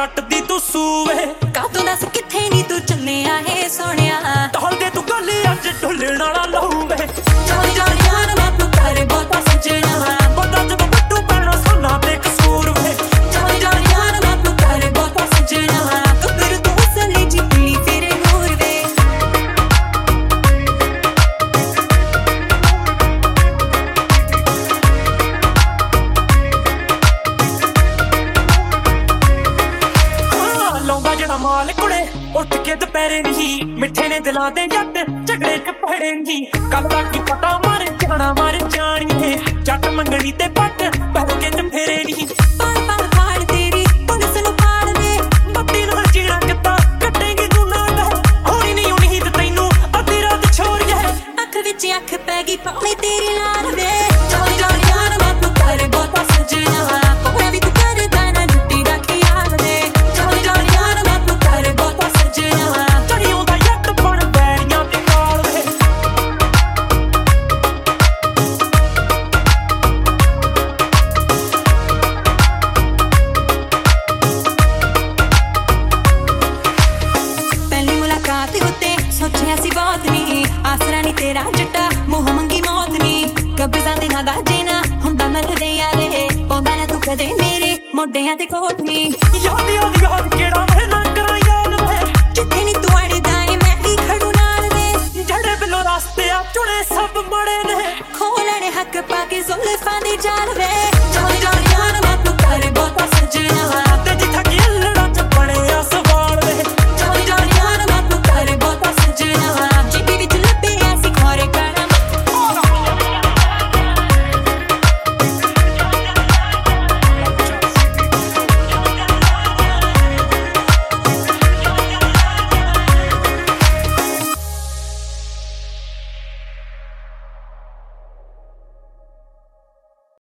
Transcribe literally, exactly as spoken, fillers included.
ਪੱਟਦੀ ਤੂੰ ਸੂਵੇ ਕਾਤੋਂ ਦੱਸ ਕਿੱਥੇ ਨੀ ਤੂੰ ਚੱਲਿਆ ਏ ਸੋਹਣਿਆ ਢੋਲ ਦੇ ਤੂੰ ਗੱਲ ਅੱਜ ਢੋਲਣ ਵਾਲਾ ਲਾਉਂਵੇ ਜਾਣੀ ਜਾਣੀ ਯਾਰ ਨਾ ਤੂੰ ਕਰ ਬਹੁਤਾ ਸੱਜਣਾ ਬੰਦਾ ਜਦੋਂ ਬੱਟੂ ਪੈਣਾ ਸੋਨਾ ਤੇ ਕਸੂਰ ਵੇ ਜਾਣੀ ਜਾਣੀ ਯਾਰ ਨਾ ਤੂੰ ਕਰ ਬਹੁਤਾ ਸੱਜਣਾ ਕਬਰ ਤੂੰ ਸੱਲੇ ਜੀ ਪੀਲੀ ਤੇਰੇ ਨੂਰ ਵੇ ਲਾਉਂਦਾ ਜਿਹੜਾ ਮਾਲ ਕੁੜੇ ਉੱਠ ਕੇ ਦੁਪਹਿਰੇ ਨਹੀਂ ਮਿੱਠੇ ਨੇ ਦਿਲਾਂ ਦੇ ਜੱਟ ਝਗੜੇ ਕੱਪੜੇ ਨਹੀਂ ਕੱਲ ਦਾ ਕੀ ਪਤਾ ਮਾਰ ਜਾਣਾ ਮਾਰ ਜਾਣੀਏ ਜੱਟ ਮੰਗਣੀ ਤੇ ਪੱਟ ਪਹਿਲ ਕੇ ਤੇ ਫੇਰੇ ਨਹੀਂ ਪਾੜ ਪਾੜ ਪਾੜ ਤੇਰੀ ਪੁਲਿਸ ਨੂੰ ਪਾੜ ਦੇ ਬੱਤੀ ਨਾਲ ਜੀਣਾ ਕਿੱਦਾਂ ਕੱਟੇਂਗੀ ਤੂੰ ਨਾਲ ਹੋਣੀ ਨਹੀਂ ਉਮੀਦ ਤੈਨੂੰ ਅੱਧੀ ਰਾਤ ਛੋੜੀਏ ਅੱਖ ਵਿੱਚ ਅੱਖ ਪੈ ਗਈ ਪਾਉਣੀ ਤੇਰੀ ਲਾਲ ਵੇ ਜਾਣੀ ਜਾਣੀ ਯਾਰ ਨਾ ਤੂੰ ਕਰ ਬਹੁਤਾ ਸੱਜਣਾ ਕੋਈ ਵੀ ਤੂੰ ਕਰਦਾ ਨਾ ਜੁੱਤੀ ਦਾ ਖਿਆਲ ਵੇ ਜਾਣੀ ਜਾਣੀ ਯਾਰ ਨਾ ਤੂੰ ਕਰ ਬਹੁਤਾ ਸੱਜਣਾ ਚੜੀ ਆਉਂਦਾ ਜੱਟ ਬਣ ਬੈਰੀਆਂ ਤੇ ਨਾਲ ਵੇ ਪਹਿਲੀ ਮੁਲਾਕਾਤ ਉੱਤੇ ਸੋਚਿਆ ਸੀ ਬਹੁਤ ਨੀ ਆਸਰਾ ਨੀ ਤੇਰਾ ਜੱਟਾ ਮੋਹ ਮੰਗੀ ਮੌਤ ਨੀ ਕਬਜ਼ਾਂ ਦੇ ਨਾ ਦਾਜੇ ਨਾ ਹੁੰਦਾ ਮਰਦੇ ਯਾਰੇ ਪਾਉਂਦਾ ਨਾ ਤੂੰ ਕਦੇ ਮੇਰੇ ਮੋਢਿਆਂ ਤੇ ਕੋਟ ਨੀ ਯਾਦ ਯਾਦ